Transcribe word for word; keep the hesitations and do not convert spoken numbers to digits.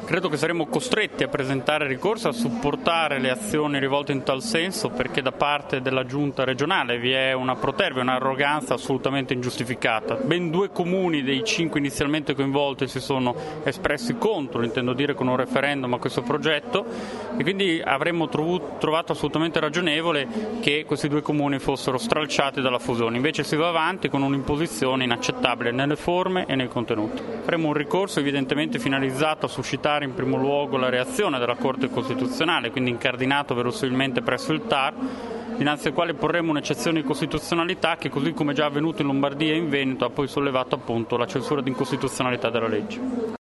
Credo che saremo costretti a presentare ricorso, a supportare le azioni rivolte in tal senso, perché da parte della giunta regionale vi è una protervia, un'arroganza assolutamente ingiustificata. Ben due comuni dei cinque inizialmente coinvolti si sono espressi contro, intendo dire con un referendum, a questo progetto, e quindi avremmo trovato assolutamente ragionevole che questi due comuni fossero stralciati dalla fusione. Invece si va avanti con un'imposizione inaccettabile nelle forme e nei contenuti. Faremo un ricorso evidentemente finalizzato a suscitare in primo luogo la reazione della Corte Costituzionale, quindi incardinato verosimilmente presso il T A R, dinanzi al quale porremo un'eccezione di costituzionalità che, così come già avvenuto in Lombardia e in Veneto, ha poi sollevato appunto la censura di incostituzionalità della legge.